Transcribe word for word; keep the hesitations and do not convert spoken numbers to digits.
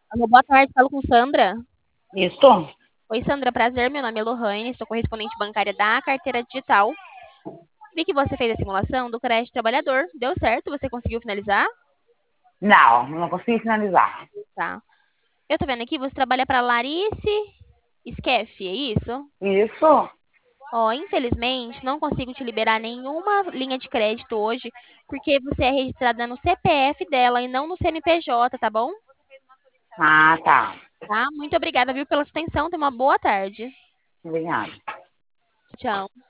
Alô, boa tarde, falo com Sandra. Isso? Oi, Sandra, prazer. Meu nome é Lohane, sou correspondente bancária da Carteira Digital. Vi que você fez a simulação do crédito trabalhador. Deu certo? Você conseguiu finalizar? Não, não consegui finalizar. Tá. Eu tô vendo aqui, você trabalha para Larice Skeff, é isso? Isso? Ó, infelizmente, não consigo te liberar nenhuma linha de crédito hoje, porque você é registrada no C P F dela e não no C N P J, tá bom? Ah, tá. Tá? Muito obrigada, viu, pela sua atenção. Tenha uma boa tarde. Obrigada. Tchau.